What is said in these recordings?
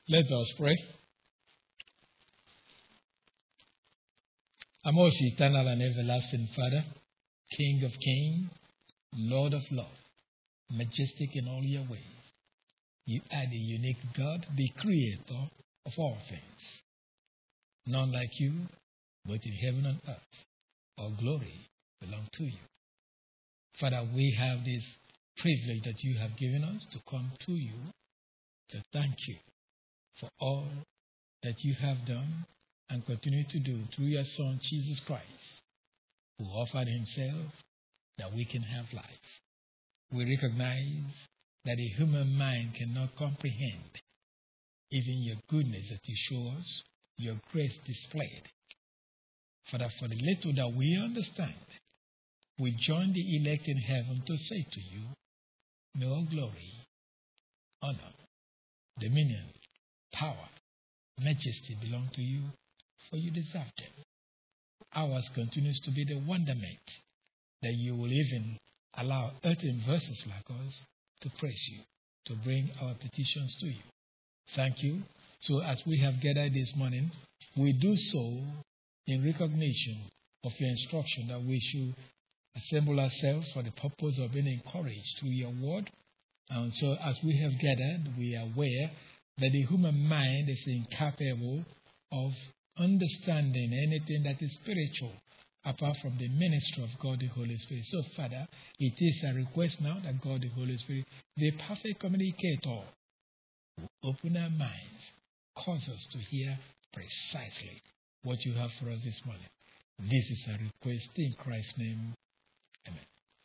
Let us pray. Our most eternal and everlasting Father, King of kings, Lord of lords, majestic in all your ways. You are the unique God, the creator of all things. None like you, both in heaven and earth. All glory belongs to you. Father, we have this privilege that you have given us to come to you to thank you for all that you have done and continue to do through your Son, Jesus Christ, who offered himself that we can have life. We recognize that a human mind cannot comprehend even your goodness that you show us, your grace displayed. Father, for the little that we understand, we join the elect in heaven to say to you, may all glory, honor, dominion, power, majesty belong to you, for you deserve them. Ours continues to be the wonderment that you will even allow earthen vessels like us to praise you, to bring our petitions to you. Thank you. So as we have gathered this morning, we do so in recognition of your instruction that we should assemble ourselves for the purpose of being encouraged through your word. And so as we have gathered, we are aware that the human mind is incapable of understanding anything that is spiritual apart from the ministry of God the Holy Spirit. So, Father, it is a request now that God the Holy Spirit, the perfect communicator, will open our minds, cause us to hear precisely what you have for us this morning. This is a request in Christ's name. Amen.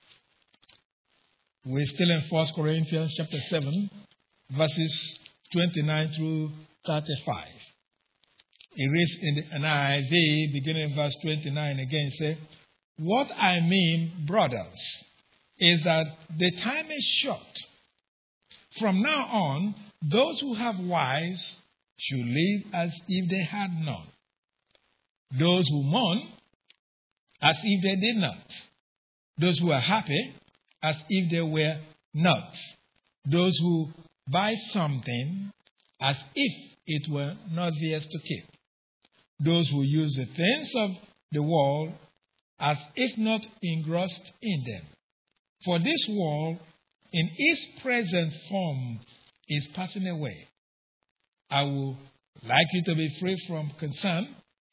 We're still in 1 Corinthians chapter 7, verses 29 through 35. It reads in the NIV, beginning in verse 29 again, say, "What I mean, brothers, is that the time is short. From now on, those who have wives should live as if they had none. Those who mourn, as if they did not. Those who are happy, as if they were not. Those who buy something, as if it were not theirs to keep. Those who use the things of the world, as if not engrossed in them. For this world, in its present form, is passing away. I would like you to be free from concern.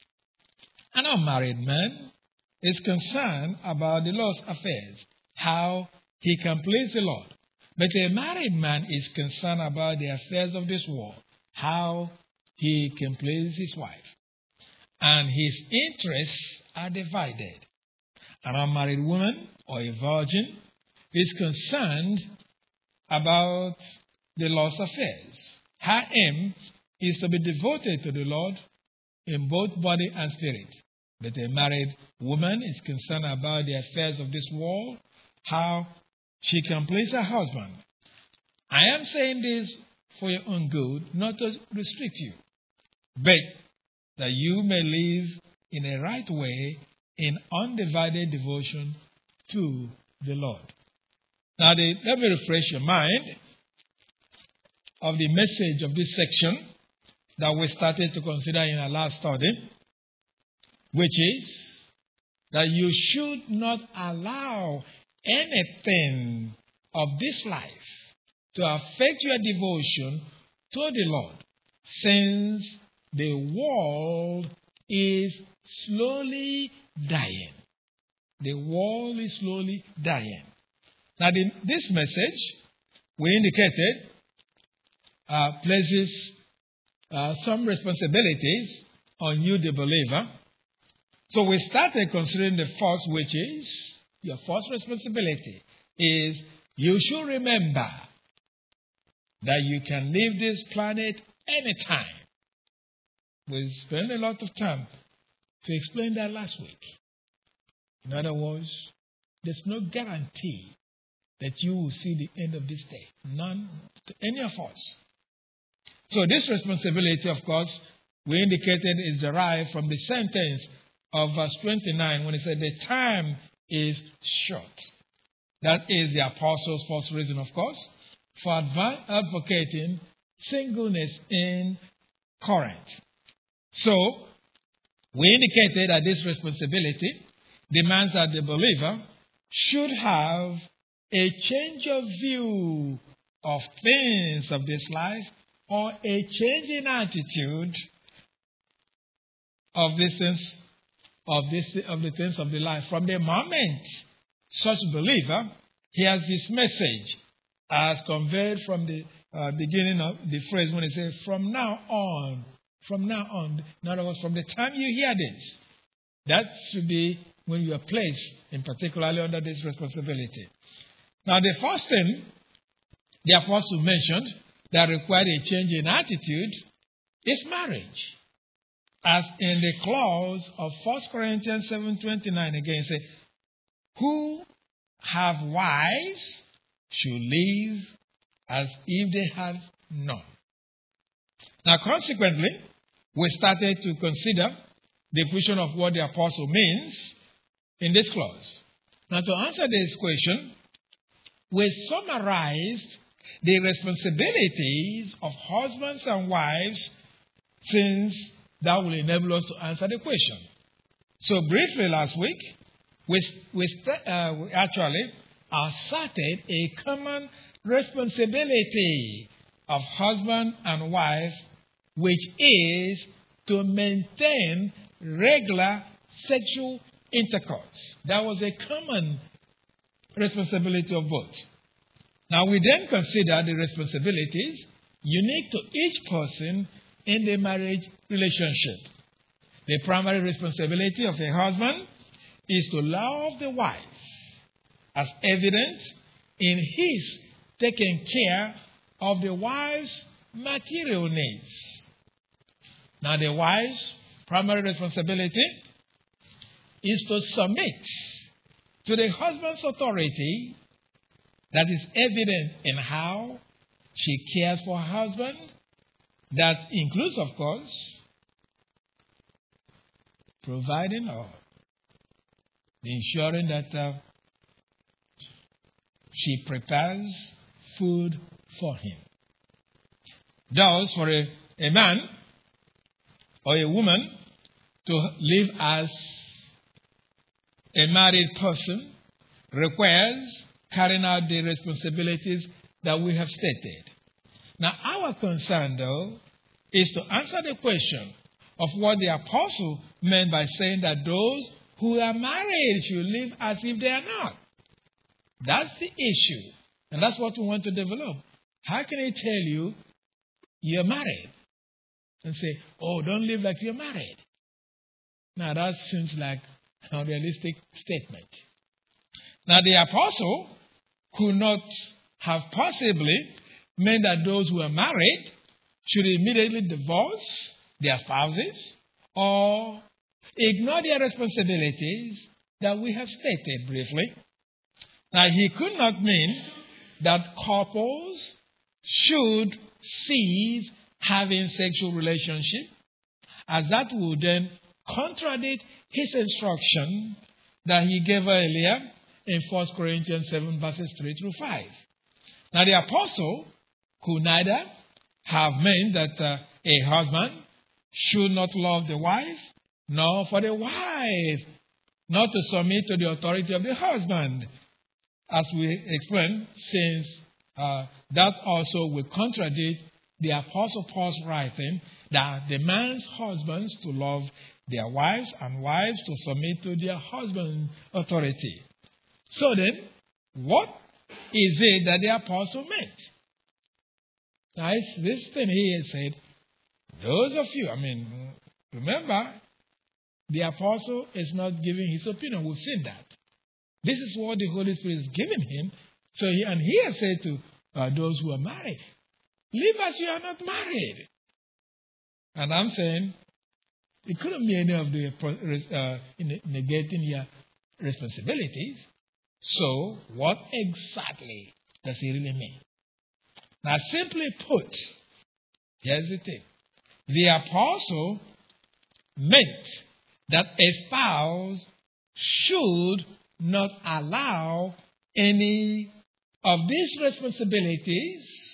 An unmarried man is concerned about the Lord's affairs, how he can please the Lord. But a married man is concerned about the affairs of this world, how he can please his wife. And his interests are divided. An unmarried woman or a virgin is concerned about the Lord's affairs. Her aim is to be devoted to the Lord in both body and spirit. But a married woman is concerned about the affairs of this world, how she can please her husband. I am saying this for your own good, not to restrict you, but that you may live in a right way in undivided devotion to the Lord. Now, let me refresh your mind of the message of this section that we started to consider in our last study, which is that you should not allow anything of this life to affect your devotion to the Lord, since the world is slowly dying. The world is slowly dying. Now, this message, we indicated, places some responsibilities on you, the believer. So we started considering the first, which is, your first responsibility is you should remember that you can leave this planet anytime. We spent a lot of time to explain that last week. In other words, there's no guarantee that you will see the end of this day. None to any of us. So this responsibility, of course, we indicated is derived from the sentence of verse 29 when it said the time is short. That is the apostles' first reason, of course, for advocating singleness in Corinth. So, we indicated that this responsibility demands that the believer should have a change of view of things of this life, or a change in attitude of the things of the life. From the moment such believer hears this message, as conveyed from the beginning of the phrase when it says, from now on. In other words, from the time you hear this, that should be when you are placed, in particularly under this responsibility. Now, the first thing the apostle mentioned that required a change in attitude is marriage. As in the clause of 1 Corinthians 7:29 again, say, who have wives should live as if they had none. Now, consequently, we started to consider the question of what the apostle means in this clause. Now, to answer this question, we summarized the responsibilities of husbands and wives, since that will enable us to answer the question. So, briefly last week, we actually asserted a common responsibility of husband and wife, which is to maintain regular sexual intercourse. That was a common responsibility of both. Now, we then consider the responsibilities unique to each person in the marriage relationship. The primary responsibility of a husband is to love the wife, as evident in his taking care of the wife's material needs. Now, the wife's primary responsibility is to submit to the husband's authority. That is evident in how she cares for her husband. That includes, of course, providing or ensuring that she prepares food for him. Thus, for a man or a woman to live as a married person requires carrying out the responsibilities that we have stated. Now, our concern, though, is to answer the question of what the apostle meant by saying that those who are married should live as if they are not. That's the issue. And that's what we want to develop. How can he tell you you're married and say, oh, don't live like you're married? Now, that seems like a realistic statement. Now, the apostle could not have possibly meant that those who are married should immediately divorce their spouses or ignore their responsibilities that we have stated briefly. Now, he could not mean that couples should cease having sexual relationship, as that would then contradict his instruction that he gave earlier in 1 Corinthians 7 verses 3 through 5. Now, the apostle could neither have meant that a husband should not love the wife, nor for the wife not to submit to the authority of the husband, as we explained, since that also will contradict the Apostle Paul's writing that demands husbands to love their wives and wives to submit to their husband's authority. So then, what is it that the apostle meant? Now, it's this thing here said, those of you, remember, the apostle is not giving his opinion. We've seen that. This is what the Holy Spirit is giving him. So he has said to those who are married, live as you are not married. And I'm saying, it couldn't be any of the negating your responsibilities. So, what exactly does he really mean? Now, simply put, here's the thing. The apostle meant that a spouse should not allow any of these responsibilities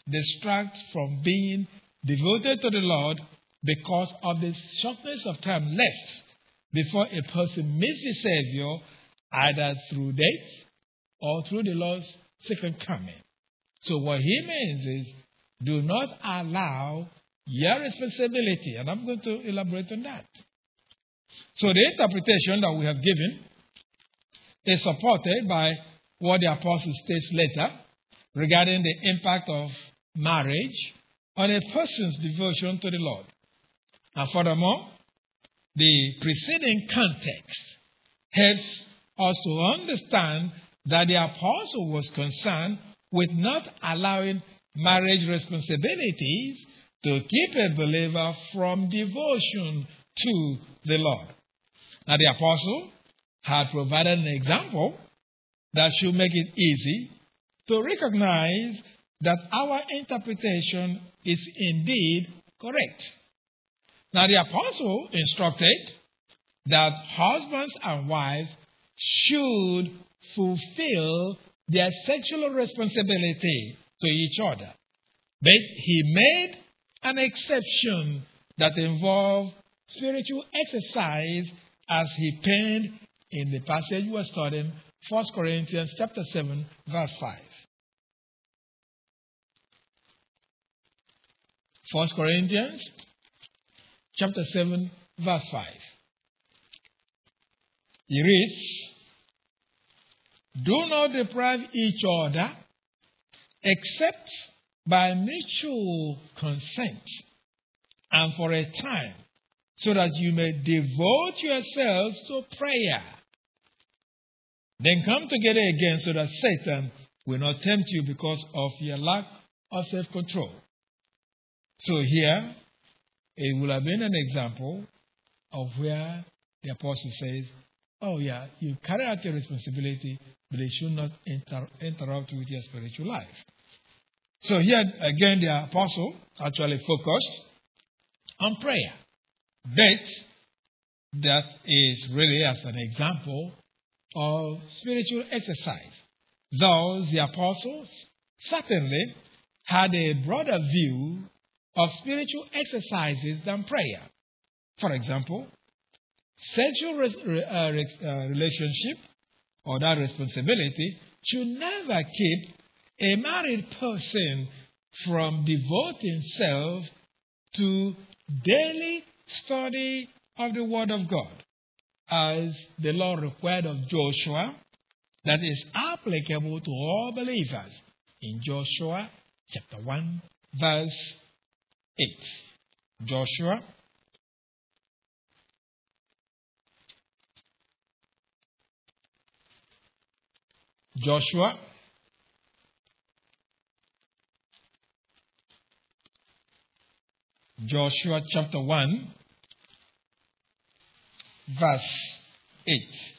distract from being devoted to the Lord because of the shortness of time left before a person meets the Savior, either through death or through the Lord's second coming. So what he means is, do not allow your responsibility, and I'm going to elaborate on that. So the interpretation that we have given is supported by what the apostle states later regarding the impact of marriage on a person's devotion to the Lord. And furthermore, the preceding context helps us to understand that the apostle was concerned with not allowing marriage responsibilities to keep a believer from devotion to the Lord. Now, the apostle had provided an example that should make it easy to recognize that our interpretation is indeed correct. Now, the apostle instructed that husbands and wives should fulfill their sexual responsibility to each other. But he made an exception that involved spiritual exercise, as he penned in the passage we're studying, 1 Corinthians chapter 7, verse 5. 1 Corinthians chapter 7, verse 5. He reads, "Do not deprive each other except by mutual consent and for a time, so that you may devote yourselves to prayer. Then come together again so that Satan will not tempt you because of your lack of self-control." So here, it will have been an example of where the apostle says, oh yeah, you carry out your responsibility, but they should not interrupt with your spiritual life. So here, again, the apostle actually focused on prayer. But that is really as an example of spiritual exercise. Thus, the apostles certainly had a broader view of spiritual exercises than prayer. For example, sexual relationship or that responsibility should never keep a married person from devoting self to daily study of the Word of God, as the law required of Joshua, that is applicable to all believers in Joshua chapter 1, verse 8. Joshua chapter 1, verse 8.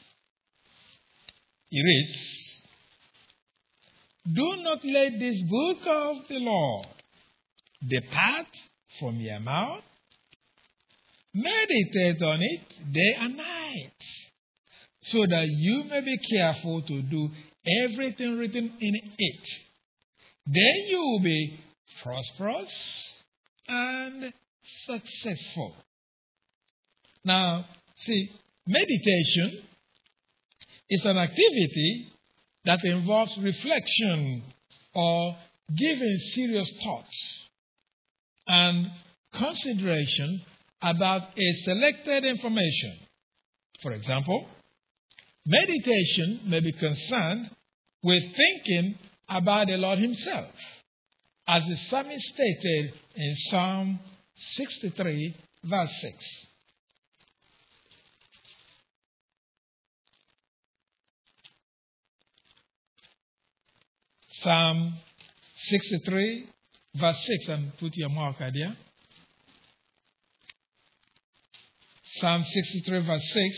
It reads, "Do not let this book of the law depart from your mouth. Meditate on it day and night, so that you may be careful to do everything written in it. Then you will be prosperous and successful." Now, see, meditation is an activity that involves reflection or giving serious thoughts and consideration about a selected information. For example, meditation may be concerned with thinking about the Lord Himself, as the psalmist stated in Psalm 63, verse 6. Psalm 63, verse 6, and put your marker there. Psalm 63, verse 6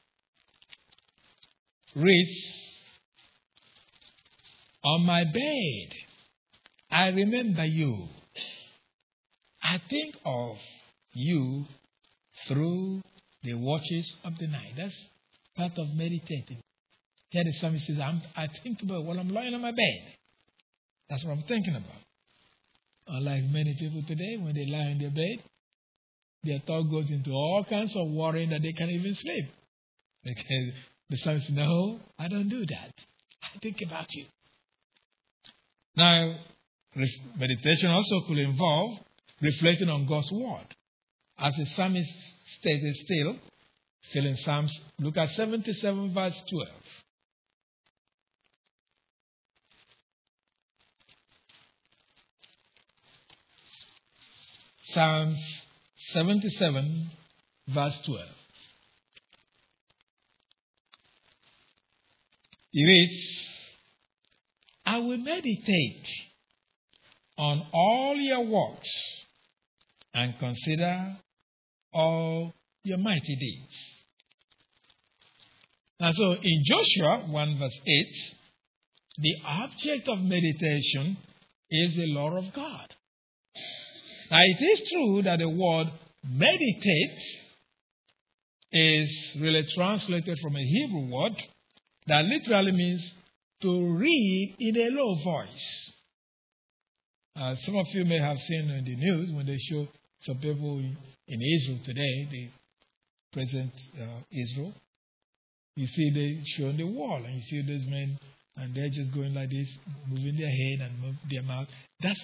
reads, "On my bed, I remember you. I think of you through the watches of the night." That's part of meditating. Here the psalmist says, I think about it while I'm lying on my bed. That's what I'm thinking about. Unlike many people today, when they lie in their bed, their thought goes into all kinds of worrying that they can't even sleep. Because the son says, no, I don't do that. I think about you. Now, meditation also could involve reflecting on God's word. As the psalmist stated still in Psalms, look at 77 verse 12. Psalms 77 verse 12. It reads, I will meditate on all your works and consider all your mighty deeds. And so in Joshua 1 verse 8, the object of meditation is the law of God. Now it is true that the word meditate is really translated from a Hebrew word that literally means to read in a low voice. Some of you may have seen in the news when they show some people in Israel today, the present Israel. You see they show on the wall, and you see those men, and they're just going like this, moving their head and move their mouth. That's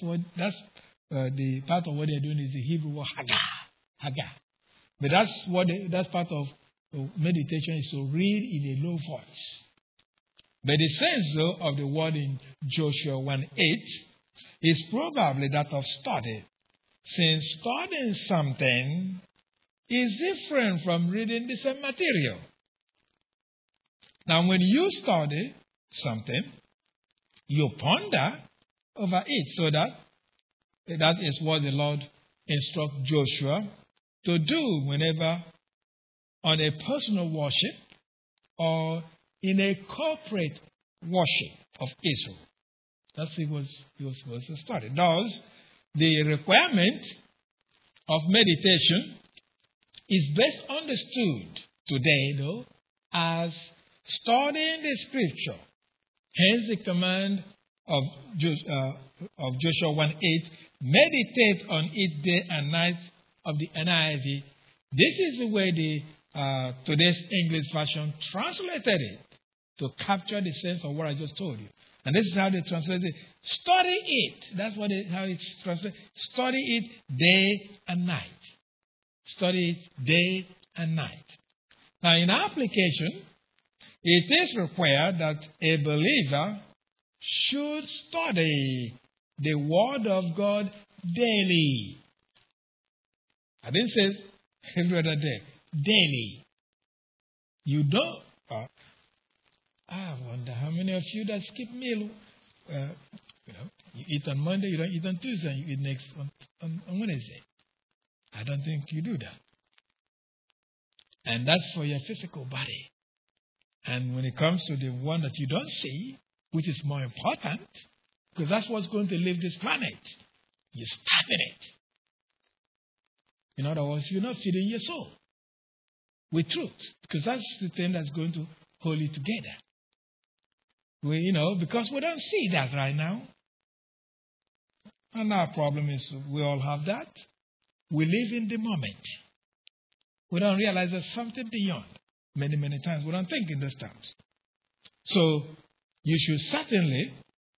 the part of what they're doing is the Hebrew word Haggah. But that's part of meditation is to read in a low voice. But the sense, though, of the word in Joshua 1:8 is probably that of study, since studying something is different from reading the same material. Now, when you study something, you ponder over it, so that is what the Lord instructs Joshua to do whenever on a personal worship or in a corporate worship of Israel. That's what he was supposed to study. Thus, the requirement of meditation is best understood today, though, as studying the scripture. Hence the command of Joshua 1:8, meditate on it day and night, of the NIV. This is the way the today's English version translated it to capture the sense of what I just told you. And this is how they translate it. Study it. That's how it's translated. Study it day and night. Study it day and night. Now, in application, it is required that a believer should study the Word of God daily. I didn't say every other day. Daily. You don't. I wonder how many of you that skip meal. You eat on Monday, you don't eat on Tuesday, you eat next on Wednesday. I don't think you do that. And that's for your physical body. And when it comes to the one that you don't see, which is more important, because that's what's going to leave this planet, you're starving it. In other words, you're not feeding your soul with truth, because that's the thing that's going to hold it together. Because we don't see that right now. And our problem is we all have that. We live in the moment. We don't realize there's something beyond. Many, many times we don't think in those terms. So you should certainly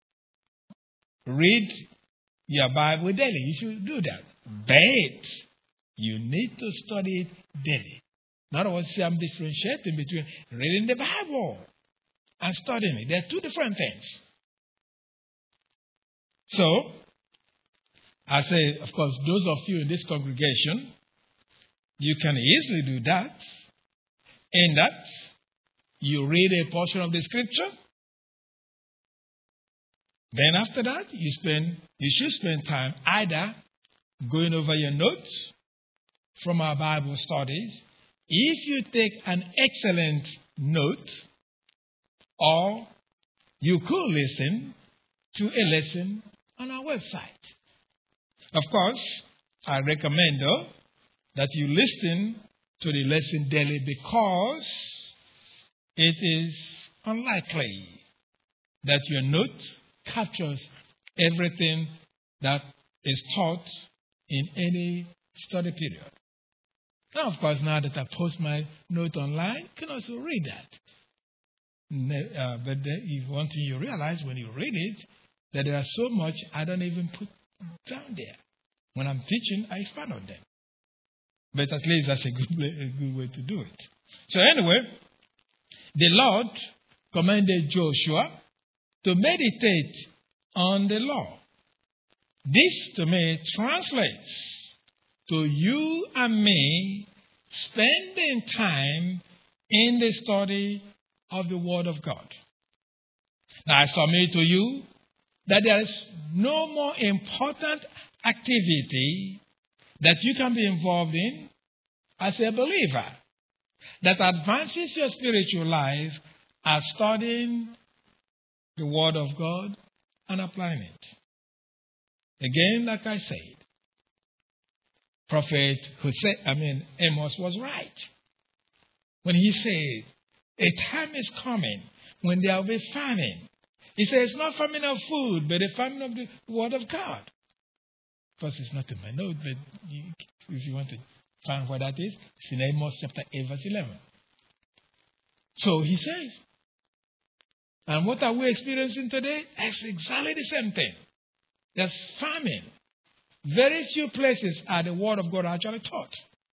read your Bible daily. You should do that. But you need to study it daily. In other words, I'm differentiating between reading the Bible and studying it. They're two different things. So, I say, of course, those of you in this congregation, you can easily do that. In that, you read a portion of the scripture. Then after that, you should spend time either going over your notes from our Bible studies. If you take an excellent note, or you could listen to a lesson on our website. Of course, I recommend, though, that you listen to the lesson daily, because it is unlikely that your note captures everything that is taught in any study period. Now, of course, now that I post my note online, you can also read that. But if one thing you realize when you read it, that there are so much I don't even put down there. When I'm teaching, I expand on them. But at least that's a good way to do it. So anyway, the Lord commanded Joshua to meditate on the law. This to me translates to you and me spending time in the study of the Word of God. Now I submit to you that there is no more important activity that you can be involved in as a believer that advances your spiritual life as studying the Word of God and applying it. Again, like I said, Prophet Amos was right when he said, a time is coming when there will be famine. He says it's not famine of food, but a famine of the Word of God. Of course, it's not in my note, but if you want to find what that is, it's in Amos chapter 8, verse 11. So he says, and what are we experiencing today? It's exactly the same thing. There's famine. Very few places are the Word of God actually taught.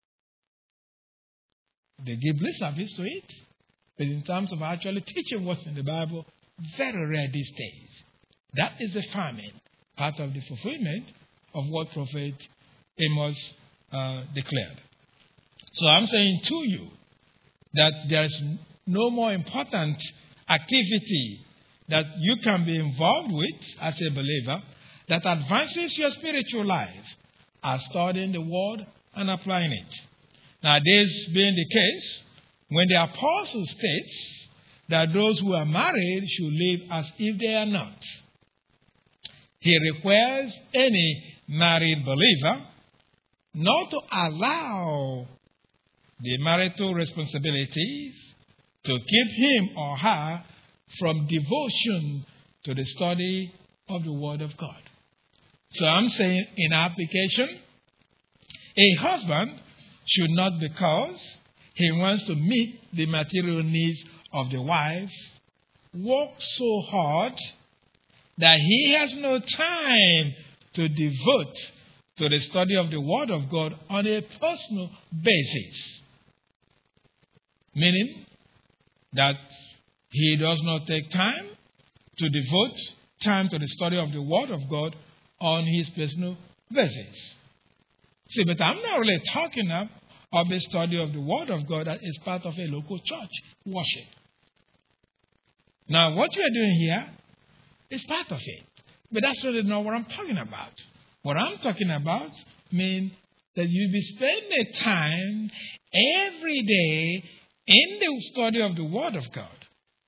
They give lip service to it, but in terms of actually teaching what's in the Bible, very rare these days. That is the famine, part of the fulfillment of what Prophet Amos declared. So I'm saying to you that there is no more important activity that you can be involved with as a believer that advances your spiritual life as studying the Word and applying it. Now, this being the case, when the apostle states that those who are married should live as if they are not, he requires any married believer not to allow the marital responsibilities to keep him or her from devotion to the study of the Word of God. So I'm saying in application, a husband should not, because he wants to meet the material needs of the wife, work so hard that he has no time to devote to the study of the Word of God on a personal basis. Meaning that he does not take time to devote time to the study of the Word of God on his personal basis. See, but I'm not really talking of the study of the Word of God that is part of a local church worship. Now, what you are doing here is part of it. But that's really not what I'm talking about. What I'm talking about means that you'll be spending time every day in the study of the Word of God.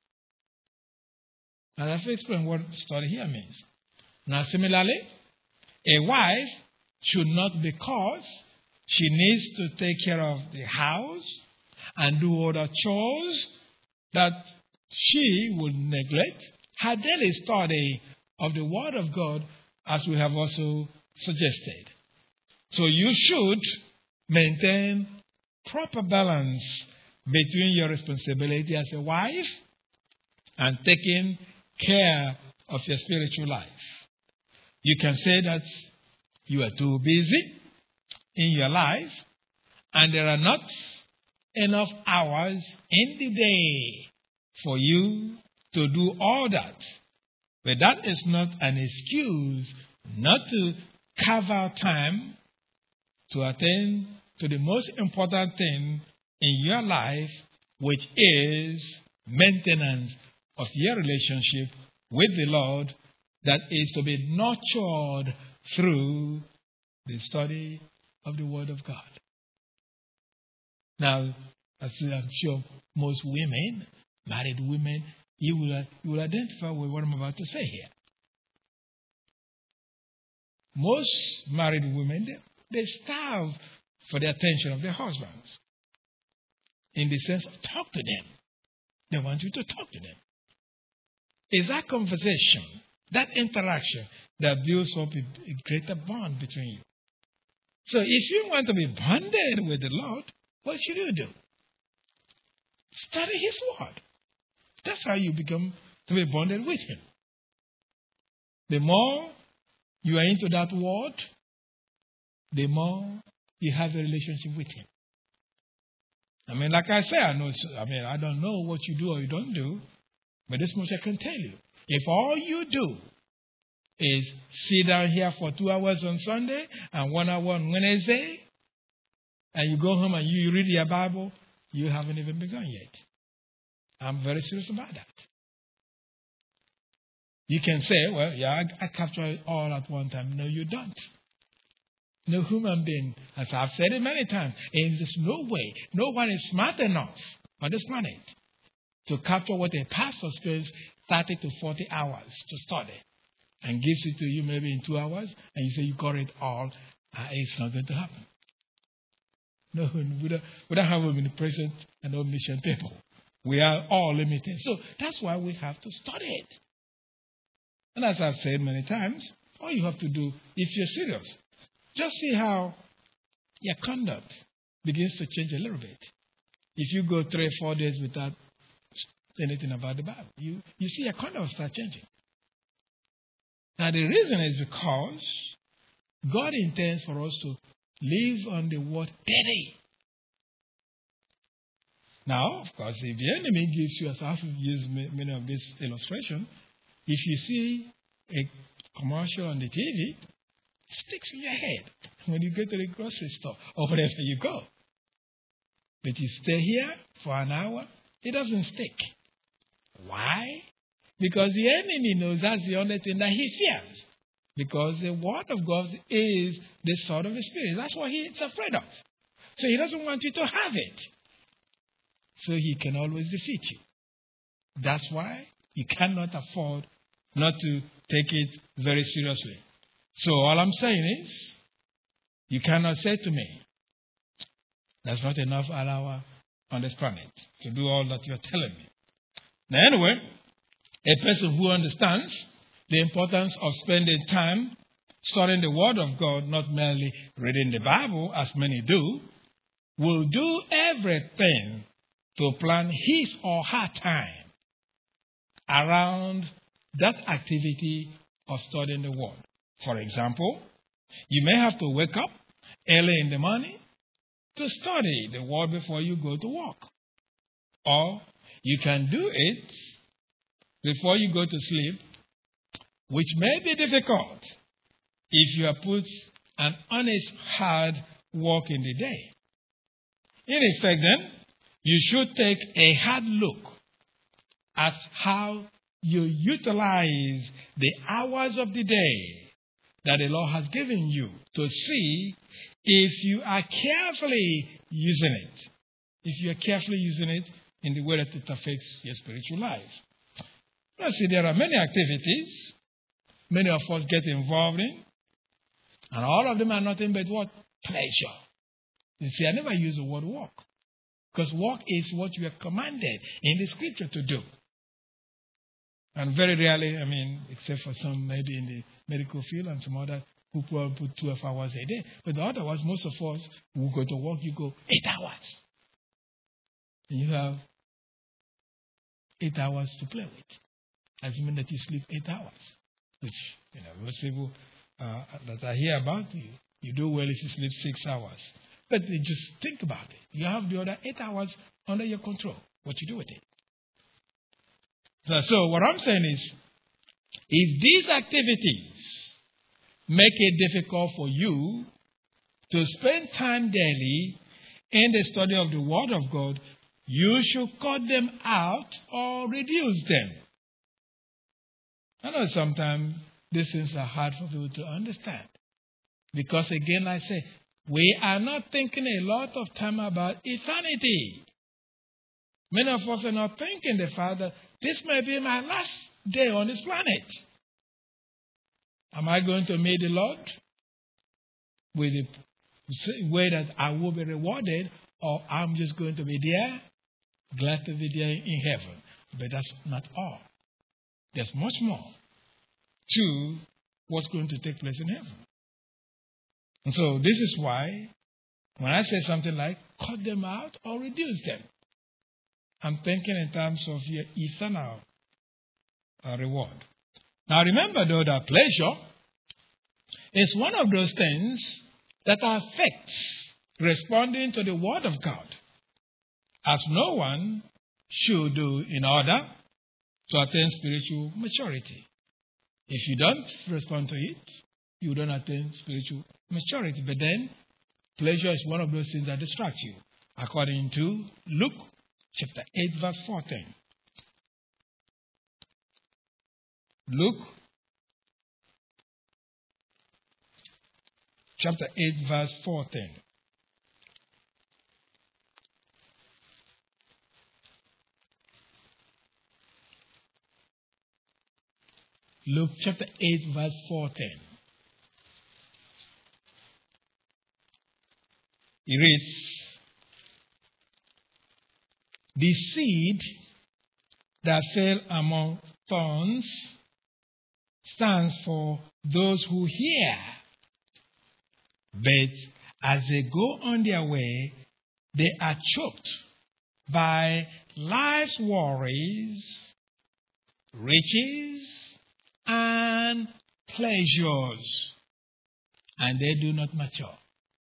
Now, let's explain what study here means. Now, similarly, a wife should not, because she needs to take care of the house and do other chores, that she will neglect her daily study of the Word of God, as we have also suggested. So you should maintain proper balance between your responsibility as a wife and taking care of your spiritual life. You can say that you are too busy in your life and there are not enough hours in the day for you to do all that. But that is not an excuse not to carve out time to attend to the most important thing in your life, which is maintenance of your relationship with the Lord that is to be nurtured through the study of the Word of God. Now, as I'm sure most women, married women, you will identify with what I'm about to say here. Most married women, they starve for the attention of their husbands. In the sense of talk to them. They want you to talk to them. Is that conversation That interaction that builds up a greater bond between you. So if you want to be bonded with the Lord, what should you do? Study His Word. That's how you become to be bonded with Him. The more you are into that Word, the more you have a relationship with Him. I mean, like I say, I don't know what you do or you don't do, but this much I can tell you. If all you do is sit down here for 2 hours on Sunday and 1 hour on Wednesday, and you go home and you read your Bible, you haven't even begun yet. I'm very serious about that. You can say, well, yeah, I capture it all at one time. No, you don't. No human being, as I've said it many times, and there's no way, no one is smart enough on this planet to capture what a pastor spends 30 to 40 hours to study and gives it to you maybe in 2 hours, and you say you got it all. It's not going to happen. No, we don't have omnipresent and omniscient people. We are all limited. So that's why we have to study it. And as I've said many times, all you have to do, if you're serious, just see how your conduct begins to change a little bit. If you go 3 or 4 days without anything about the Bible, you see your conduct will start changing. Now the reason is because God intends for us to live on the Word daily. Now, of course, if the enemy gives you, as I've used many of this illustration, if you see a commercial on the TV, it sticks in your head when you go to the grocery store or wherever you go. But you stay here for an hour, it doesn't stick. Why? Because the enemy knows that's the only thing that he fears. Because the Word of God is the sword of the Spirit. That's what he's afraid of. So he doesn't want you to have it. So he can always defeat you. That's why you cannot afford not to take it very seriously. So all I'm saying is, you cannot say to me, there's not enough hour on this planet to do all that you're telling me. Now anyway, a person who understands the importance of spending time studying the Word of God, not merely reading the Bible, as many do, will do everything to plan his or her time around that activity of studying the Word. For example, you may have to wake up early in the morning to study the Word before you go to work. Or you can do it before you go to sleep, which may be difficult if you have put an honest, hard work in the day. In effect, then, you should take a hard look at how you utilize the hours of the day that the Lord has given you to see if you are carefully using it. If you are carefully using it in the way that it affects your spiritual life. Now, see, there are many activities many of us get involved in, and all of them are nothing but what? Pleasure. You see, I never use the word work, because work is what you are commanded in the Scripture to do. And very rarely, except for some maybe in the medical field and some other who put 12 hours a day. But the other ones, most of us who go to work, you go 8 hours. And you have 8 hours to play with, assuming that you sleep 8 hours. Which, most people that I hear about, you do well if you sleep 6 hours. But just think about it. You have the other 8 hours under your control. What you do with it. So what I'm saying is, if these activities make it difficult for you to spend time daily in the study of the Word of God, you should cut them out or reduce them. I know sometimes these things are hard for people to understand. Because again, I say, we are not thinking a lot of time about eternity. Many of us are not thinking the fact that this may be my last day on this planet. Am I going to meet the Lord with the way that I will be rewarded, or I'm just going to be there, glad to be there in heaven? But that's not all. There's much more. to what's going to take place in heaven. And so this is why when I say something like cut them out or reduce them, I'm thinking in terms of your eternal reward. Now remember though that pleasure is one of those things that affects responding to the word of God, as no one should do in order to attain spiritual maturity. If you don't respond to it, you don't attain spiritual maturity. But then, pleasure is one of those things that distract you, according to Luke chapter 8, verse 14. Luke chapter 8, verse 14. Luke chapter 8, verse 14. It reads, "The seed that fell among thorns stands for those who hear. But as they go on their way, they are choked by life's worries, riches, and pleasures, and they do not mature."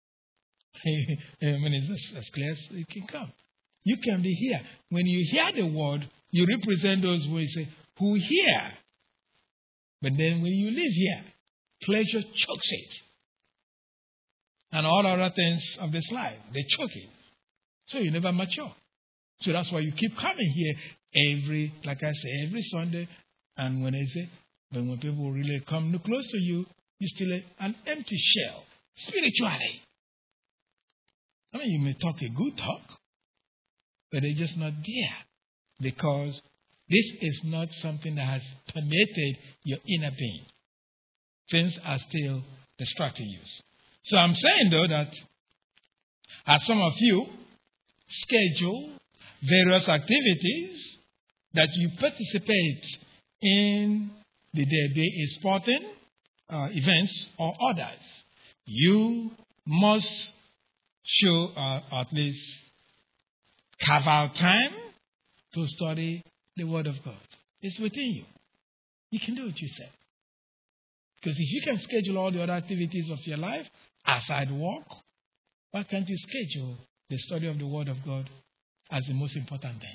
Amen. It's as clear as it can come. You can be here. When you hear the word, you represent those who hear. But then when you live here, pleasure chokes it. And all other things of this life, they choke it. So you never mature. So that's why you keep coming here every Sunday. And when people really come close to you, you're still an empty shell spiritually. I mean, you may talk a good talk, but they're just not there, because this is not something that has permeated your inner being. Things are still distracting you. So I'm saying, though, that as some of you schedule various activities that you participate in the day, sporting events or others, you must show at least carve out time to study the Word of God. It's within you. You can do it yourself. Because if you can schedule all the other activities of your life aside work, why can't you schedule the study of the Word of God as the most important thing?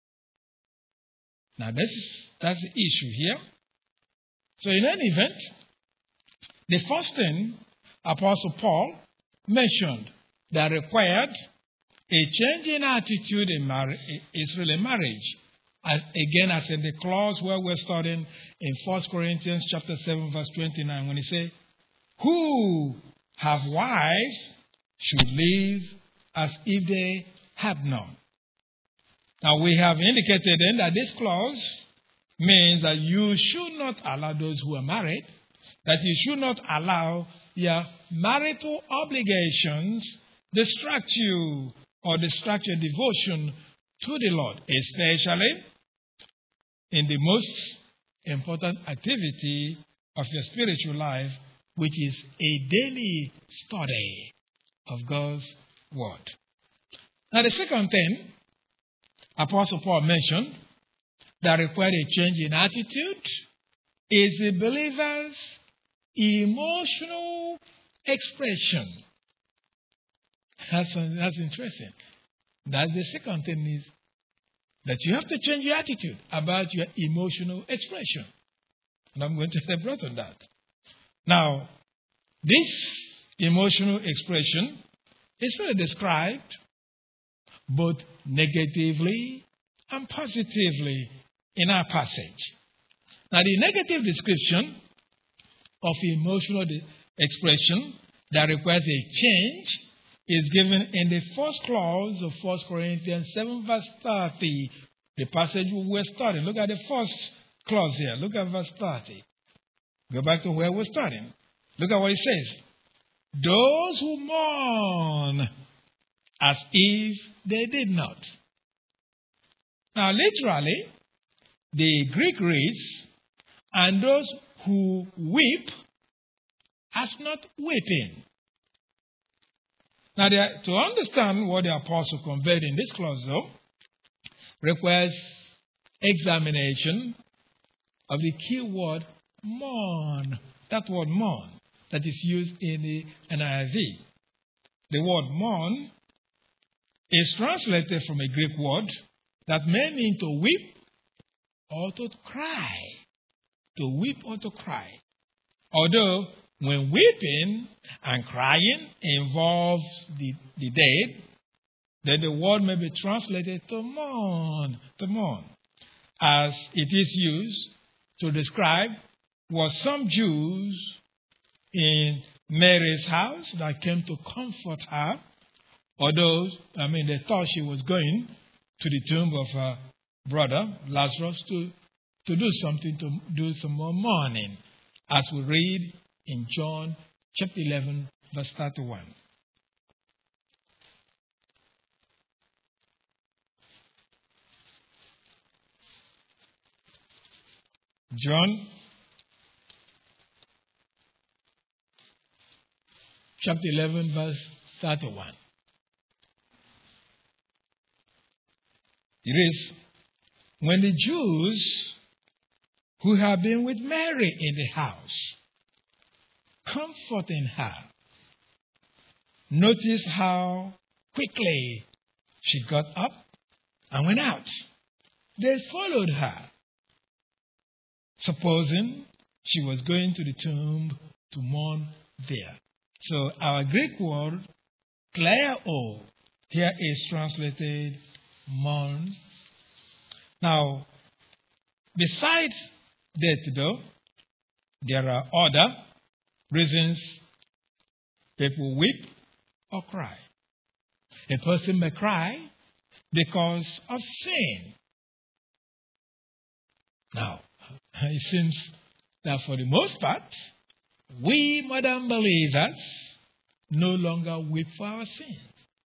Now that's the issue here. So in any event, the first thing Apostle Paul mentioned that required a change in attitude in Israeli marriage. As in the clause where we're studying in 1 Corinthians chapter 7, verse 29, when he says, "Who have wives should live as if they had none." Now we have indicated then that this clause means that you should not allow those who are married, that you should not allow your marital obligations distract you or distract your devotion to the Lord, especially in the most important activity of your spiritual life, which is a daily study of God's Word. Now the second thing Apostle Paul mentioned that required a change in attitude is the believer's emotional expression. That's interesting. That's the second thing, is that you have to change your attitude about your emotional expression. And I'm going to elaborate on that. Now, this emotional expression is really described both negatively and positively in our passage. Now, the negative description of emotional expression that requires a change is given in the first clause of 1 Corinthians 7, verse 30, the passage we're studying. Look at the first clause here. Look at verse 30. Go back to where we're starting. Look at what it says. "Those who mourn as if they did not." Now, literally, the Greek reads, "and those who weep as not weeping. Now, to understand what the apostle conveyed in this clause, though, requires examination of the key word mourn. That word mourn that is used in the NIV. The word mourn is translated from a Greek word that may mean to weep or to cry. To weep or to cry. Although, when weeping and crying involves the dead, then the word may be translated to mourn, as it is used to describe what some Jews in Mary's house that came to comfort her, although, they thought she was going to the tomb of her brother, Lazarus, to do some more mourning, as we read in John chapter 11, verse 31. John chapter 11, verse 31. It is, when the Jews who had been with Mary in the house, comforting her, notice how quickly she got up and went out. They followed her, supposing she was going to the tomb to mourn there. So our Greek word, kleio, here is translated mourn. Now, besides that, though, there are other reasons people weep or cry. A person may cry because of sin. Now, it seems that for the most part, we modern believers no longer weep for our sins.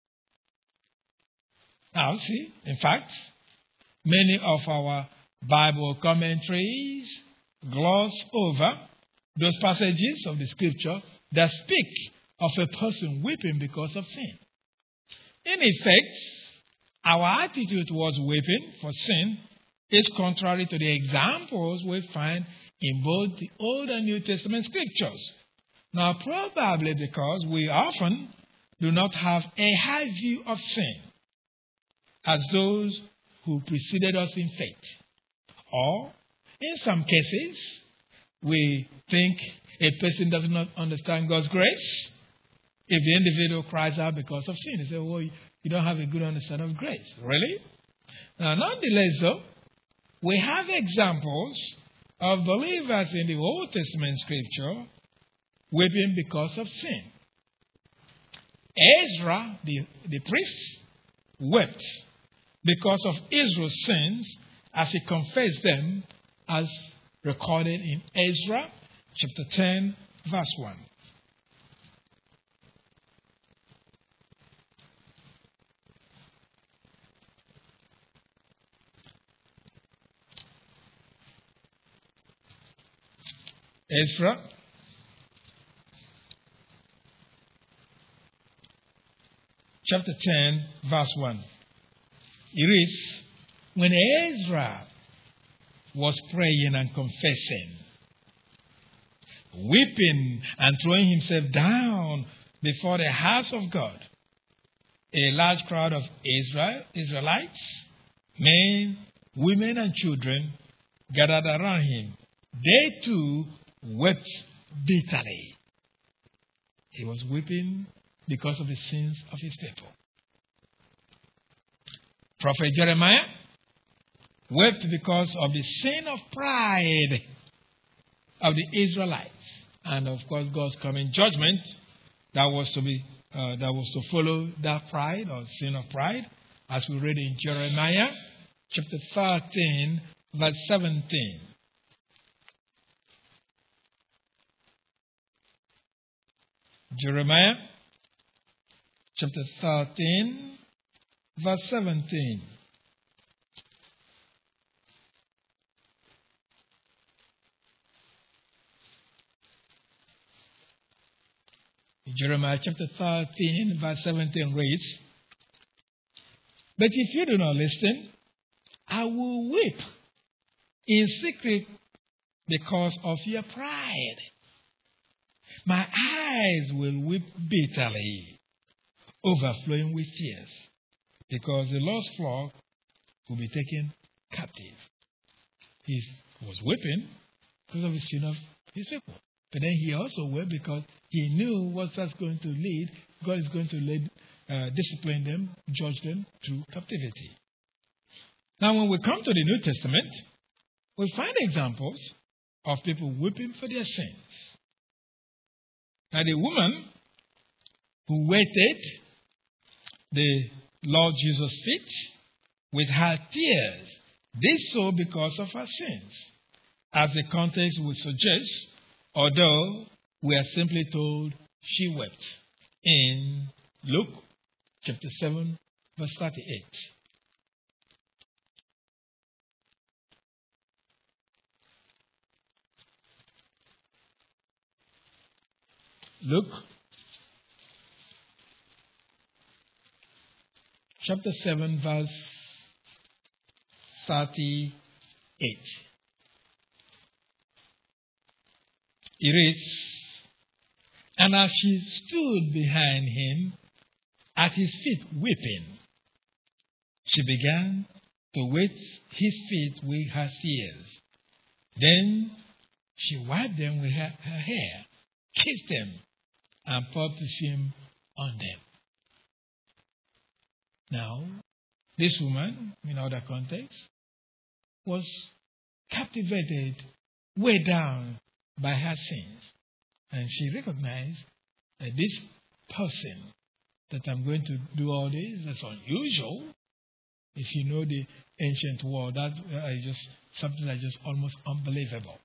Now, see, in fact, many of our Bible commentaries gloss over those passages of the scripture that speak of a person weeping because of sin. In effect, our attitude towards weeping for sin is contrary to the examples we find in both the Old and New Testament scriptures. Now, probably because we often do not have a high view of sin as those who preceded us in faith. Or, in some cases, we think a person does not understand God's grace if the individual cries out because of sin. They say, well, you don't have a good understanding of grace. Really? Now, nonetheless, though, we have examples of believers in the Old Testament scripture weeping because of sin. Ezra, the priest, wept because of Israel's sins as he confessed them, as recorded in Ezra chapter 10, verse 1. Ezra chapter 10, verse 1. It reads, when Ezra was praying and confessing, weeping and throwing himself down before the house of God, a large crowd of Israelites, men, women, and children, gathered around him. They too wept bitterly. He was weeping because of the sins of his people. Prophet Jeremiah wept because of the sin of pride of the Israelites, and of course God's coming judgment that was to follow that pride or sin of pride, as we read in Jeremiah chapter 13, verse 17. Jeremiah chapter 13, verse 17. Jeremiah chapter 13, verse 17 reads, "But if you do not listen, I will weep in secret because of your pride. My eyes will weep bitterly, overflowing with tears, because the lost flock will be taken captive." He was weeping because of the sin of his people. But then he also wept because he knew what that's going to lead. God is going to discipline them, judge them through captivity. Now, when we come to the New Testament, we find examples of people weeping for their sins. Now, the woman who wetted the Lord Jesus' feet with her tears did so because of her sins, as the context would suggest, although we are simply told she wept in Luke chapter 7, verse 38. Luke chapter 7, verse 38. It reads, "And as she stood behind him at his feet weeping, she began to wet his feet with her tears. Then she wiped them with her hair, kissed them, and poured perfume on them." Now, this woman, in other contexts, was captivated, weighed down by her sins. And she recognized that this person that I'm going to do all this, that's unusual. If you know the ancient world, that is just something that's just almost unbelievable.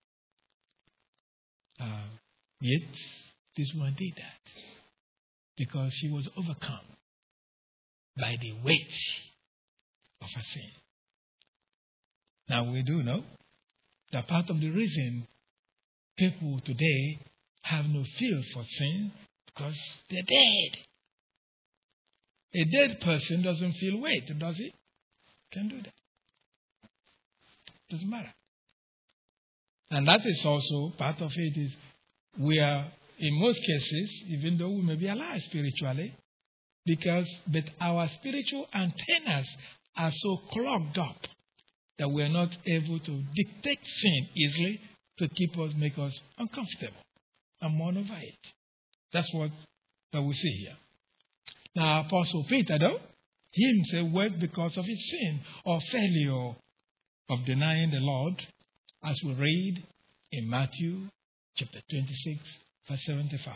Yet, this woman did that because she was overcome by the weight of her sin. Now, we do know that part of the reason people today have no feel for sin because they're dead. A dead person doesn't feel weight, does he? Can't do that. Doesn't matter. And that is also part of it is we are, in most cases, even though we may be alive spiritually, but our spiritual antennas are so clogged up that we are not able to detect sin easily to make us uncomfortable and mourn over it. That's what that we see here. Now, Apostle Peter, though, he himself wept because of his sin or failure of denying the Lord, as we read in Matthew chapter 26, verse 75.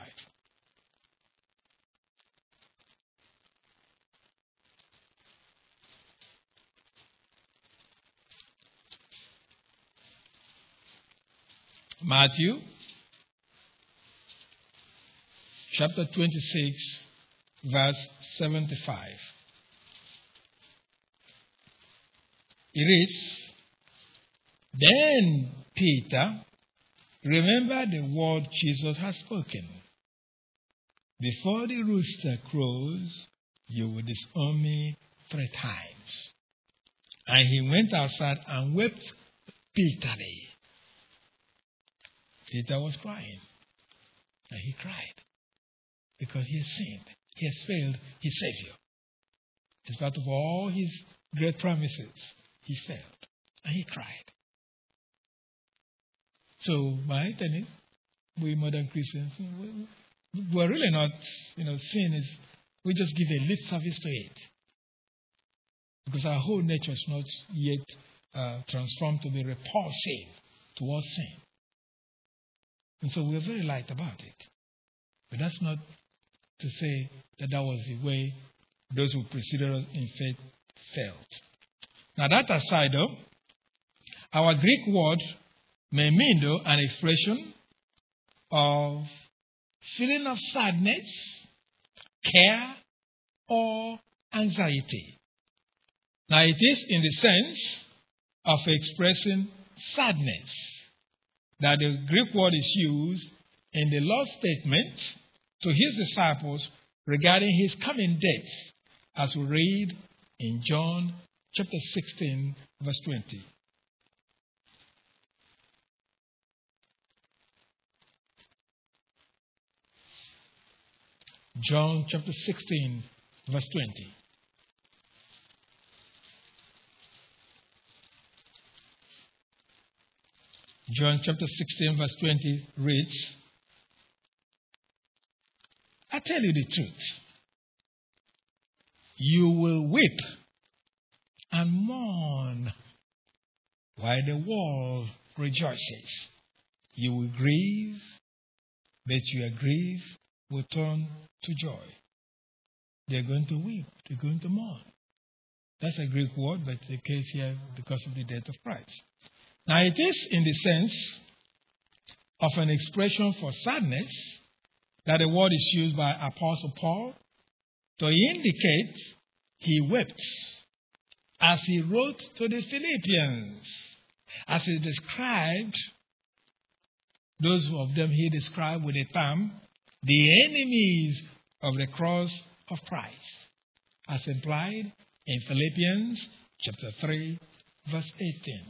Matthew chapter 26, verse 75. It reads, "Then Peter remembered the word Jesus had spoken. Before the rooster crows, you will disown me 3 times. And he went outside and wept bitterly." Peter was crying. And he cried because he has sinned. He has failed his Savior. In spite of all his great promises, he failed. And he cried. So, my tennis, we modern Christians, we're really not, sin is, we just give a lip service to it. Because our whole nature is not yet transformed to be repulsive towards sin. And so we're very light about it. But that's not to say that was the way those who preceded us in faith felt. Now that aside, though, our Greek word may mean, though, an expression of feeling of sadness, care, or anxiety. Now it is in the sense of expressing sadness that the Greek word is used in the Lord's statement to his disciples regarding his coming death, as we read in John chapter 16, verse 20. John chapter 16, verse 20. John chapter 16, verse 20 reads, I tell you the truth, you will weep and mourn while the world rejoices. You will grieve, but your grief will turn to joy. They're going to weep, they're going to mourn. That's a Greek word, but it's the case here because of the death of Christ. Now, it is in the sense of an expression for sadness that the word is used by Apostle Paul to indicate he wept as he wrote to the Philippians, as he described, those of them he described with the term, the enemies of the cross of Christ, as implied in Philippians chapter 3, verse 18.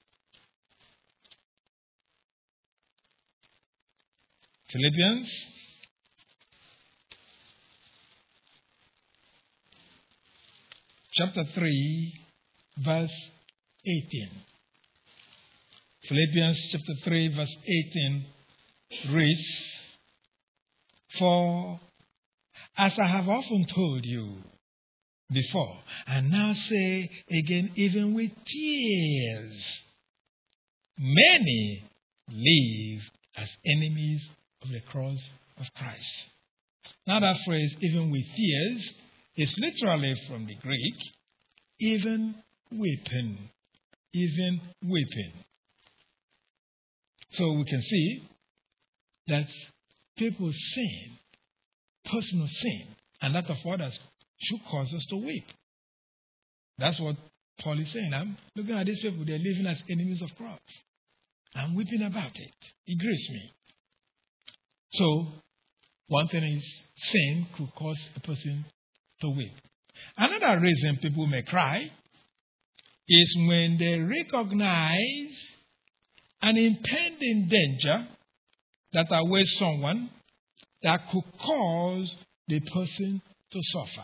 Philippians chapter 3, verse 18. Philippians chapter 3, verse 18 reads, For as I have often told you before, and now say again, even with tears, many live as enemies of the cross of Christ. Now that phrase, even with tears, is literally from the Greek, even weeping. Even weeping. So we can see that people's sin, personal sin, and that of others should cause us to weep. That's what Paul is saying. I'm looking at these people, they're living as enemies of Christ. I'm weeping about it. It grieves me. So, one thing is sin could cause a person to weep. Another reason people may cry is when they recognize an impending danger that awaits someone that could cause the person to suffer.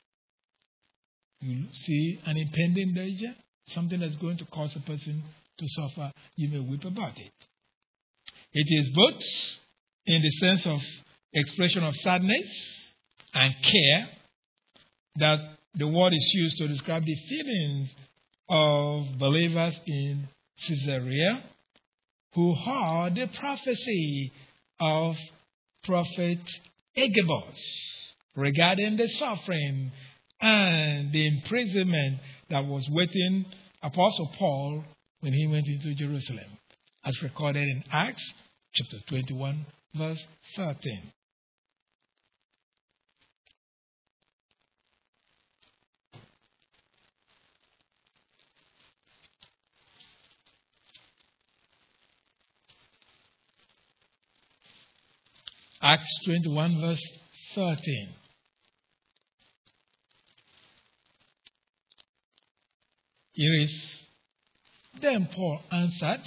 You see an impending danger, something that's going to cause a person to suffer, you may weep about it. It is both in the sense of expression of sadness and care that the word is used to describe the feelings of believers in Caesarea who heard the prophecy of Prophet Agabus regarding the suffering and the imprisonment that was waiting Apostle Paul when he went into Jerusalem, as recorded in Acts chapter 21, verse 13. Acts 21, verse 13. Here is, Then Paul answered,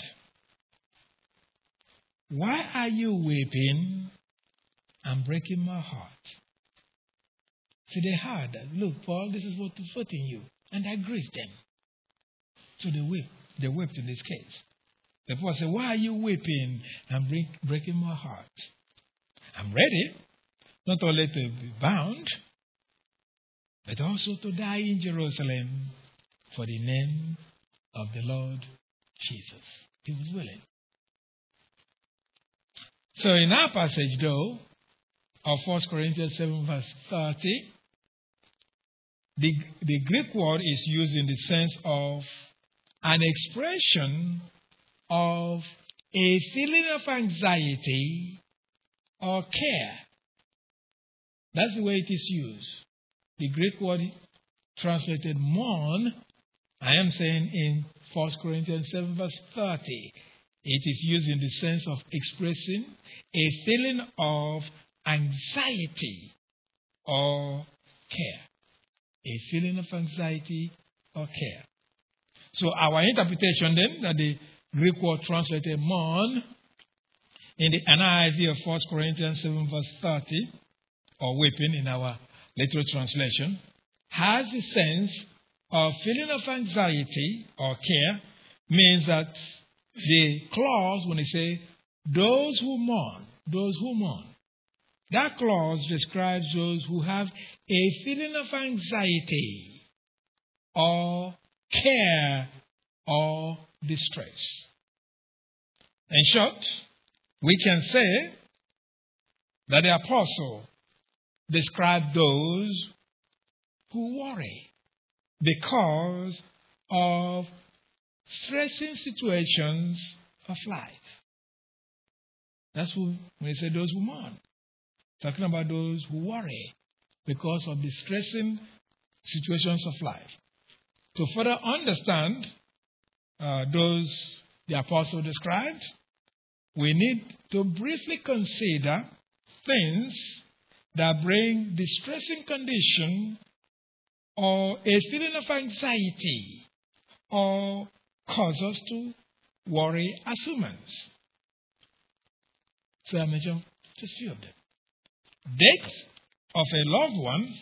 Why are you weeping and breaking my heart? So they heard that, Look, Paul, this is what is hurting you. And that grieved them. So they wept. They wept in this case. The Paul said, Why are you weeping and breaking my heart? I'm ready not only to be bound, but also to die in Jerusalem for the name of the Lord Jesus. He was willing. So in our passage, though, of 1 Corinthians 7, verse 30, the Greek word is used in the sense of an expression of a feeling of anxiety or care. That's the way it is used. The Greek word translated mourn, I am saying in 1 Corinthians 7 verse 30, it is used in the sense of expressing a feeling of anxiety or care. A feeling of anxiety or care. So our interpretation then, that the Greek word translated mourn, in the NIV of 1 Corinthians 7 verse 30, or weeping in our literal translation, has the sense of feeling of anxiety or care, means that the clause, when they say, those who mourn, that clause describes those who have a feeling of anxiety or care or distress. In short, we can say that the apostle described those who worry because of stressing situations of life. That's when we say those who mourn. Talking about those who worry because of the stressing situations of life. To further understand those the apostle described, we need to briefly consider things that bring distressing condition or a feeling of anxiety or cause us to worry as humans. So I mentioned just a few of them. Death of a loved one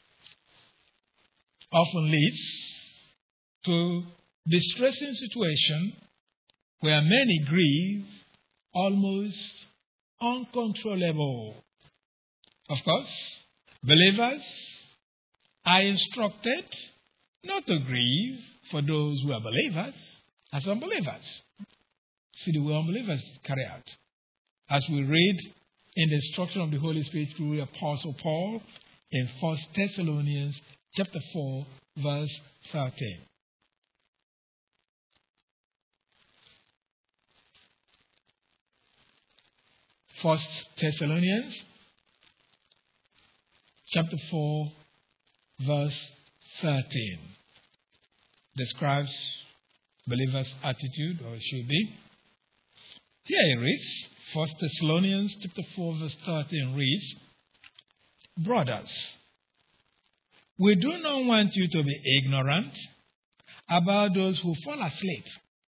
often leads to distressing situation where many grieve almost uncontrollable. Of course, believers are instructed not to grieve for those who are believers as unbelievers. See the way unbelievers carry out. As we read in the instruction of the Holy Spirit through the Apostle Paul in 1 Thessalonians chapter 4, verse 13. 1 Thessalonians chapter 4, verse 13 describes believers' attitude, or it should be. Here it reads, 1 Thessalonians chapter 4, verse 13 reads, brothers, we do not want you to be ignorant about those who fall asleep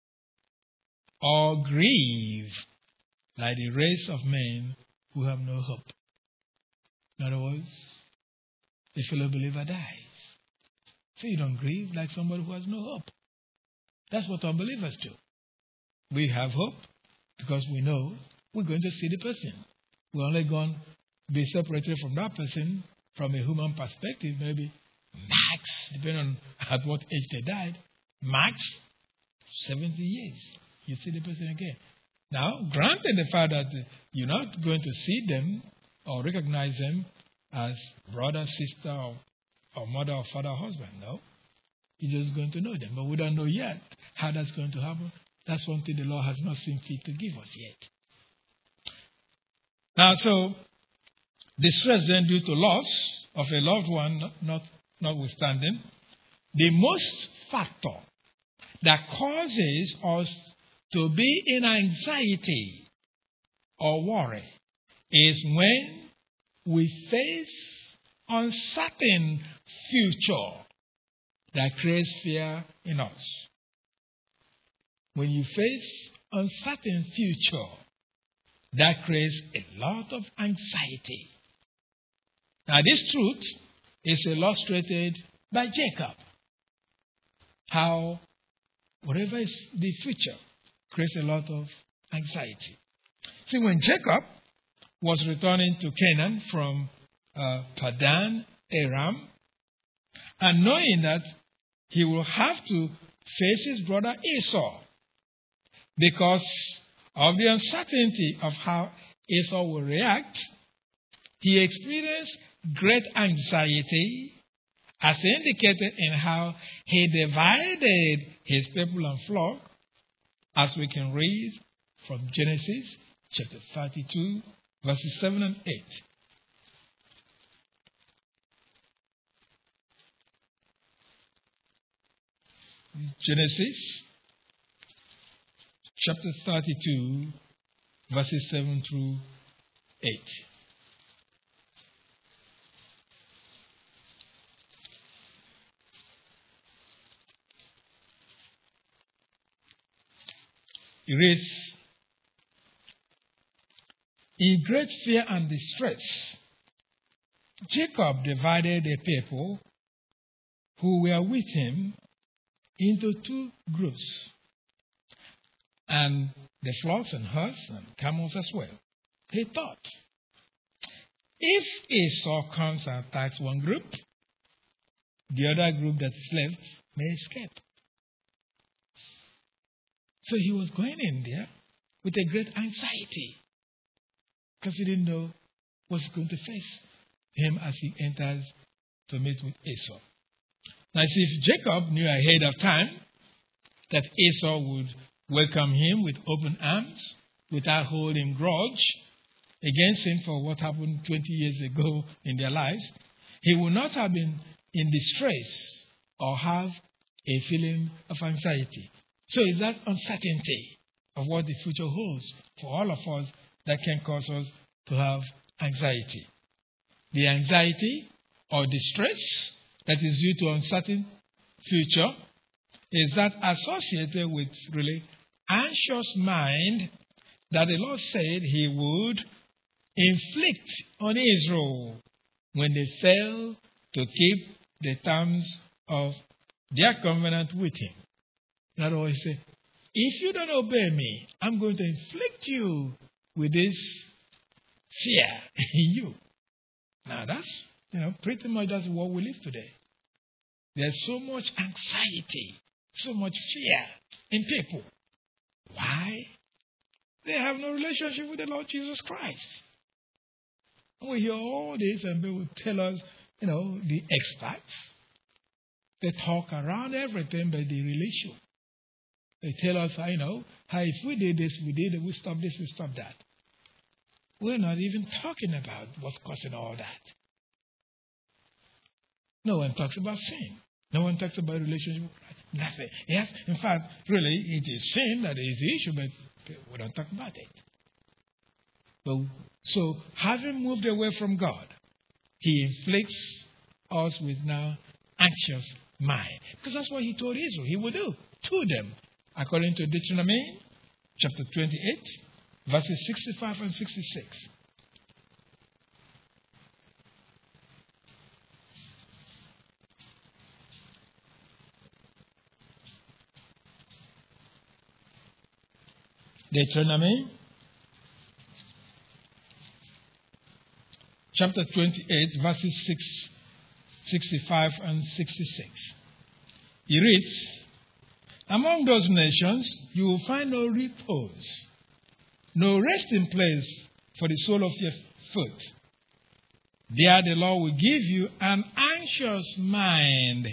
or grieve like the race of men who have no hope. In other words, a fellow believer dies. So you don't grieve like somebody who has no hope. That's what unbelievers do. We have hope because we know we're going to see the person. We're only going to be separated from that person from a human perspective, maybe max, depending on at what age they died, max 70 years. You see the person again. Now, granted the fact that you're not going to see them or recognize them as brother, sister, or mother, or father, or husband. No. You're just going to know them. But we don't know yet how that's going to happen. That's one thing the Lord has not seen fit to give us yet. Now, so, distress then due to loss of a loved one, notwithstanding, the most factor that causes us to be in anxiety or worry is when we face uncertain future that creates fear in us. When you face uncertain future, that creates a lot of anxiety. Now, this truth is illustrated by Jacob. How whatever is the future creates a lot of anxiety. See, when Jacob was returning to Canaan from Padan Aram, and knowing that he will have to face his brother Esau because of the uncertainty of how Esau will react, he experienced great anxiety as indicated in how he divided his people and flock, as we can read from Genesis chapter 32, verses 7 and 8. Genesis chapter 32, verses 7 through 8. It reads, in great fear and distress, Jacob divided the people who were with him into two groups, and the flocks and herds and camels as well. He thought, if Esau comes and attacks one group, the other group that is left may escape. So he was going in there with a great anxiety because he didn't know what's going to face him as he enters to meet with Esau. Now, see, if Jacob knew ahead of time that Esau would welcome him with open arms without holding grudge against him for what happened 20 years ago in their lives, he would not have been in distress or have a feeling of anxiety. So it's that uncertainty of what the future holds for all of us that can cause us to have anxiety. The anxiety or distress that is due to uncertain future is that associated with really anxious mind that the Lord said he would inflict on Israel when they fail to keep the terms of their covenant with him. In other words, he said, if you don't obey me, I'm going to inflict you with this fear in you. Now that's, pretty much that's what we live today. There's so much anxiety, so much fear in people. Why? They have no relationship with the Lord Jesus Christ. And we hear all this and they will tell us, the experts. They talk around everything but the relation. They tell us, how if we did this, we stop this, we stop that. We're not even talking about what's causing all that. No one talks about sin. No one talks about relationship with Christ. Nothing. Yes, in fact, really, it is sin that is the issue, but we don't talk about it. So, having moved away from God, he inflicts us with now anxious mind. Because that's what he told Israel he would do to them. According to Deuteronomy chapter 28, verses 65 and 66. Deuteronomy chapter 28, verses 65 and 66. He reads, among those nations you will find no repose, no resting place for the sole of your foot. There the Lord will give you an anxious mind,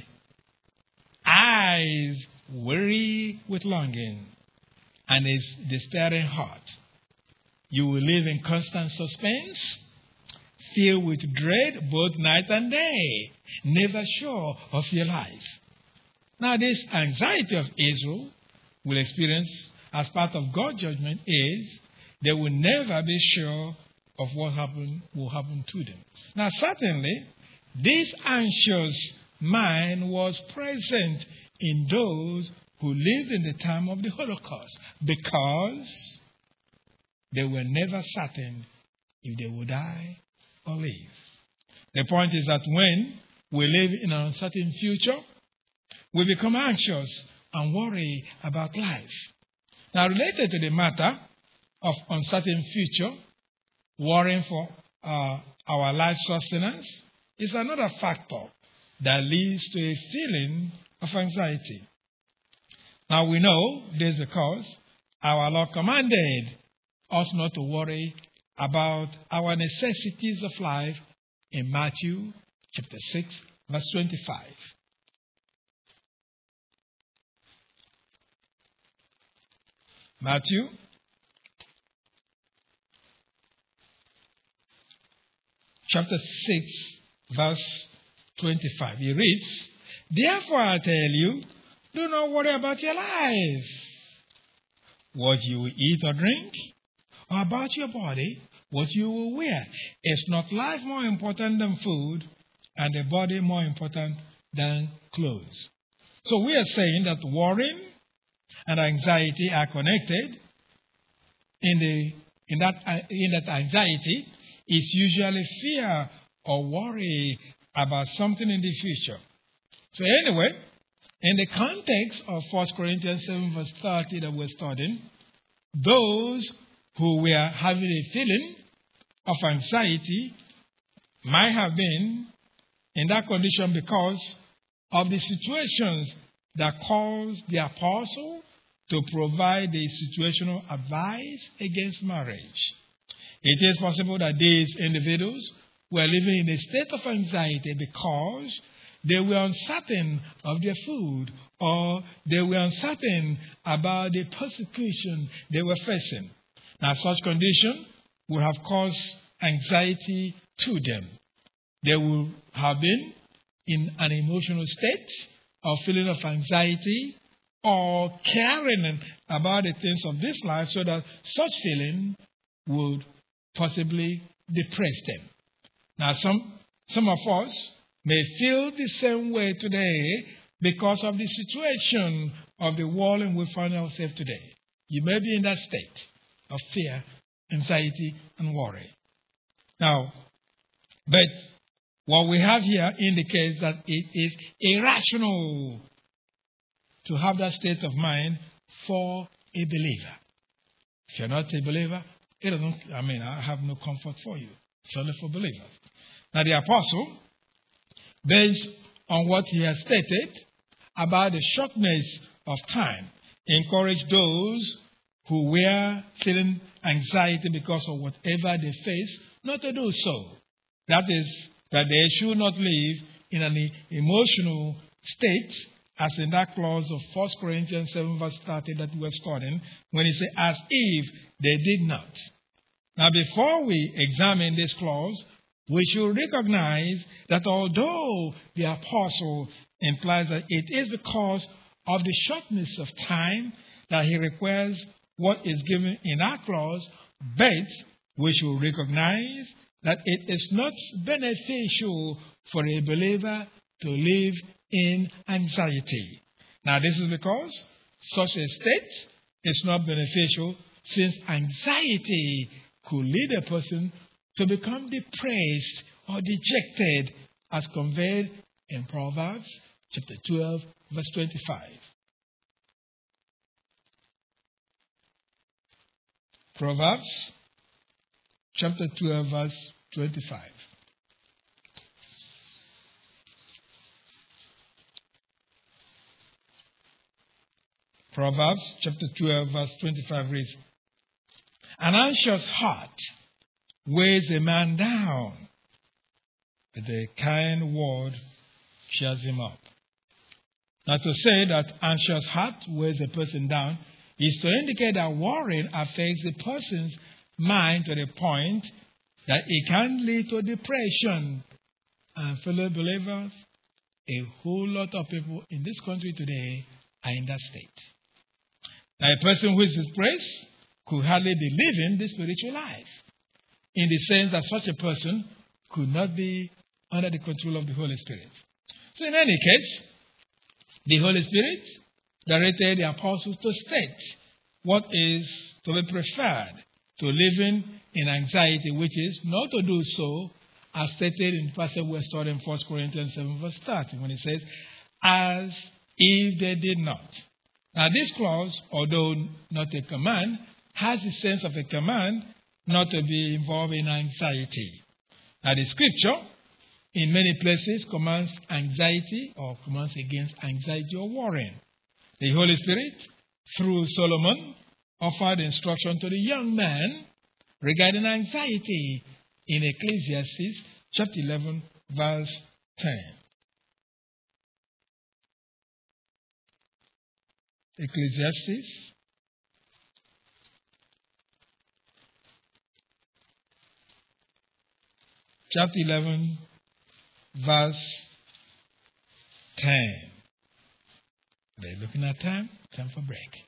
eyes weary with longing, and a despairing heart. You will live in constant suspense, filled with dread both night and day, never sure of your life. Now, this anxiety of Israel will experience as part of God's judgment is they will never be sure of what will happen to them. Now, certainly, this anxious mind was present in those who lived in the time of the Holocaust because they were never certain if they would die or live. The point is that when we live in an uncertain future, we become anxious and worry about life. Now, related to the matter of uncertain future, worrying for our life sustenance is another factor that leads to a feeling of anxiety. Now, we know this because our Lord commanded us not to worry about our necessities of life in Matthew chapter 6, verse 25. Matthew chapter 6, verse 25. He reads, therefore I tell you, do not worry about your life, what you will eat or drink, or about your body, what you will wear. Is not life more important than food, and the body more important than clothes? So we are saying that worrying and anxiety are connected in that anxiety is usually fear or worry about something in the future. So anyway, in the context of 1 Corinthians 7 verse 30 that we're studying, those who were having a feeling of anxiety might have been in that condition because of the situations that caused the apostle to provide the situational advice against marriage. It is possible that these individuals were living in a state of anxiety because they were uncertain of their food, or they were uncertain about the persecution they were facing. Now, such condition would have caused anxiety to them. They would have been in an emotional state of feeling of anxiety or caring about the things of this life, so that such feeling would possibly depress them. Now, some of us may feel the same way today because of the situation of the world in which we find ourselves today. You may be in that state of fear, anxiety, and worry. Now, but what we have here indicates that it is irrational to have that state of mind for a believer. If you're not a believer, I have no comfort for you. It's only for believers. Now, the apostle, based on what he has stated about the shortness of time, encouraged those who were feeling anxiety because of whatever they face not to do so. That is, that they should not live in an emotional state, as in that clause of 1 Corinthians 7 verse 30 that we were studying, when he said, as if they did not. Now, before we examine this clause, we should recognize that although the apostle implies that it is because of the shortness of time that he requires what is given in our clause, but we should recognize that it is not beneficial for a believer to live in anxiety. Now, this is because such a state is not beneficial, since anxiety could lead a person to become depressed or dejected, as conveyed in Proverbs chapter 12, verse 25. Proverbs chapter 12, verse 25. Proverbs chapter 12, verse 25 reads, an anxious heart weighs a man down, but a kind word cheers him up. Now, to say that anxious heart weighs a person down is to indicate that worrying affects a person's mind to the point that it can lead to depression. And fellow believers, a whole lot of people in this country today are in that state. Now, a person who is depressed could hardly be living the spiritual life, in the sense that such a person could not be under the control of the Holy Spirit. So in any case, the Holy Spirit directed the apostles to state what is to be preferred to living in anxiety, which is not to do so, as stated in the passage we studied in 1 Corinthians 7 verse 30, when it says, as if they did not. Now, this clause, although not a command, has the sense of a command not to be involved in anxiety. Now, the scripture in many places commands anxiety or commands against anxiety or worrying. The Holy Spirit, through Solomon, offered instruction to the young man regarding anxiety in Ecclesiastes chapter 11, verse 10. Ecclesiastes chapter 11, verse 10. They're looking at time for break.